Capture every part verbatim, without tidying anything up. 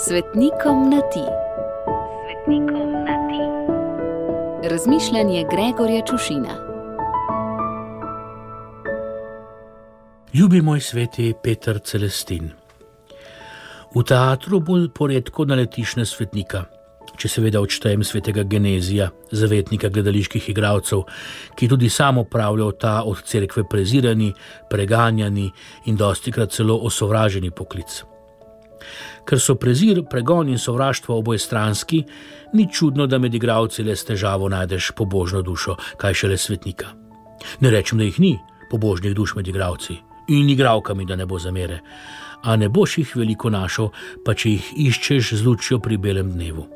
Svetnikom na ti. Svetnikom na ti. Razmišljanje Gregorja Čušina. Ljubi moj sveti Peter Celestin. V teatru bolj poredko naletiš na svetnika, če seveda odštejem svetega Genezija, zavetnika gledaliških igralcev, ki tudi sam opravljal ta od cerkve prezirani, preganjani in dostikrat celo osovraženi poklic. Ker so prezir, pregon in sovraštvo obojestranski, ni čudno, da med igralci le s težavo najdeš pobožno dušo, kaj šele svetnika. Ne rečem, da jih ni pobožnih duš med igralci in igralkami, da ne bo zamere, a ne boš jih veliko našel, pa če jih iščeš z lučjo pri belem dnevu.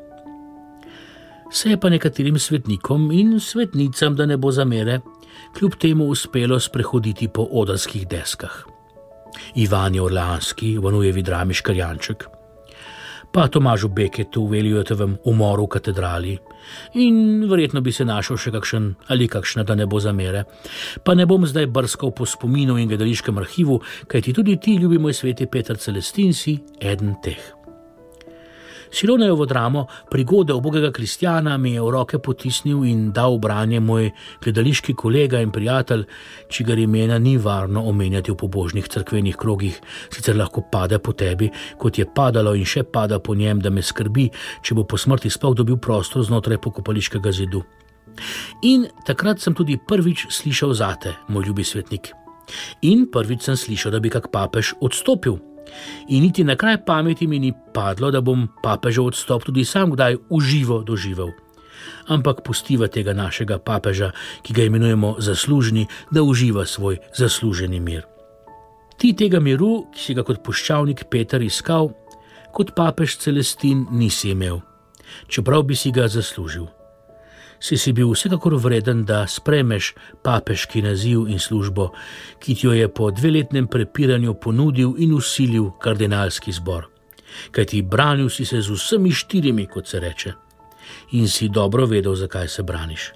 Se je pa nekaterim svetnikom in svetnicam, da ne bo zamere, kljub temu uspelo sprehoditi po odrskih deskah. Ivan Orleanski v Nujevi drami Škrjanček, pa Tomažu Beketu v Eliottovem Umoru v katedrali in verjetno bi se našel še kakšen ali kakšna, da ne bo zamere. Pa ne bom zdaj brskal po spominu in gledališkem arhivu, kajti tudi ti, ljubi moj sveti Peter Celestin, si eden teh. Silonejevo dramo Prigode ubogega kristjana mi je v roke potisnil in dal v branje moj gledališki kolega in prijatelj, čigar imena ni varno omenjati v pobožnih cerkvenih krogih, sicer lahko pade po tebi, kot je padalo in še pada po njem, da me skrbi, če bo po smrti sploh dobil prostor znotraj pokopališkega zidu. In takrat sem tudi prvič slišal zate, moj ljubi svetnik. In prvič sem slišal, da bi kak papež odstopil. In niti na kraj pameti mi ni padlo, da bom papežev odstop tudi sam kdaj uživo doživel. Ampak pustiva tega našega papeža, ki ga imenujemo zaslužni, da uživa svoj zasluženi mir. Ti tega miru, ki si ga kot puščavnik Peter iskal, kot papež Celestin nisi imel, čeprav bi si ga zaslužil. Si si bil vsekakor vreden, da sprejmeš papeški naziv in službo, ki ti jo je po dveletnem prepiranju ponudil in usilil kardinalski zbor. Kajti branil si se z vsemi štirimi, kot se reče, in si dobro vedel, zakaj se braniš.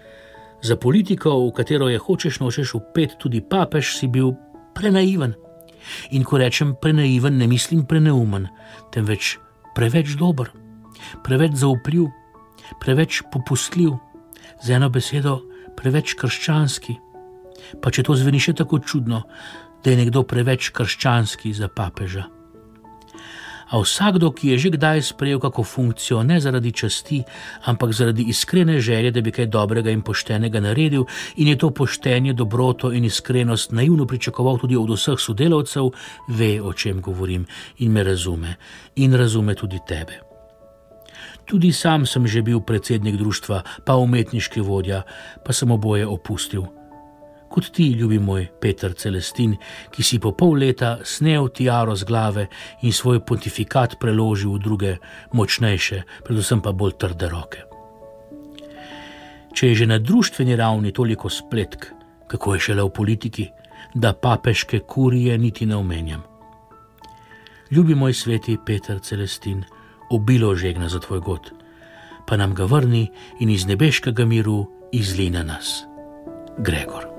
Za politiko, v katero je hočeš nočeš vpet tudi papež, si bil prenaiven. In ko rečem prenaiven, ne mislim preneumen, temveč preveč dober, preveč zaupljiv, preveč popustljiv, z eno besedo preveč krščanski. Pa če to zveni še tako čudno, da je nekdo preveč krščanski za papeža. A vsakdo, ki je že kdaj sprejel kako funkcijo, ne zaradi časti, ampak zaradi iskrene želje, da bi kaj dobrega in poštenega naredil, in je to poštenje, dobroto in iskrenost naivno pričakoval tudi od vseh sodelavcev, ve, o čem govorim, in me razume, in razume tudi tebe. Tudi sam sem že bil predsednik društva, pa umetniški vodja, pa sem oboje opustil. Kot ti, ljubi moj Peter Celestin, ki si po pol leta snel tiaro z glave in svoj pontifikat preložil v druge, močnejše, predvsem pa bolj trde roke. Če je že na društveni ravni toliko spletk, kako je šele v politiki, da papeške kurije niti ne omenjam. Ljubi moj sveti Peter Celestin, obilo žegna za tvoj god, pa nam ga vrni in iz nebeškega miru izli na nas. Gregor.